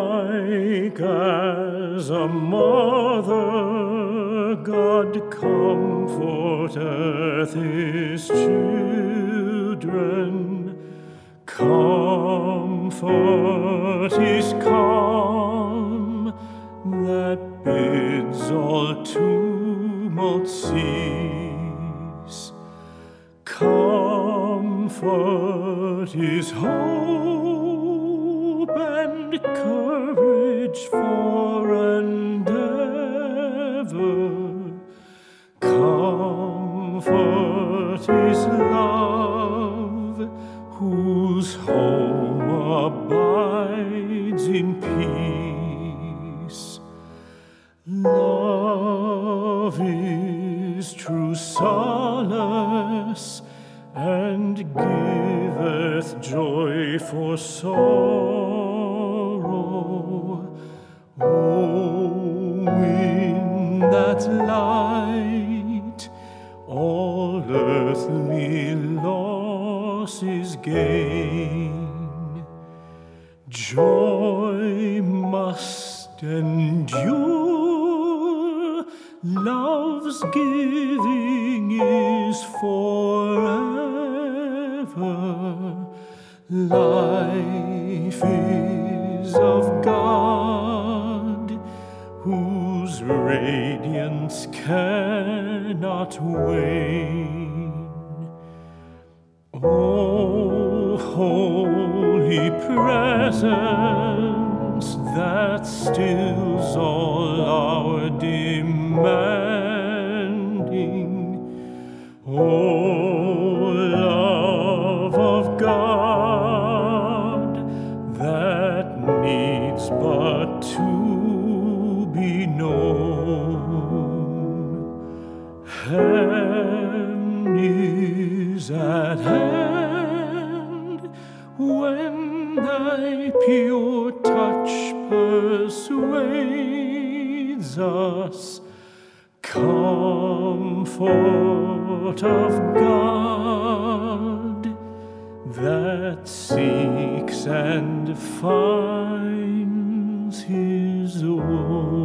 Like as a mother, God comforteth his children. Comfort is calm that bids all tumult cease. Comfort is hope and courage for and ever. Comfort is love, whose home abides in peace. Love is true solace, and giveth joy for sorrow. Oh, in that light, all earthly loss is gain. Joy must endure, love's giving is forever. Life is of God, whose radiance cannot wane. O holy presence that stills all our demanding, O love of God that needs but to be known. Heaven is at hand when thy pure touch persuades us. Comfort of God that seeks and finds his own.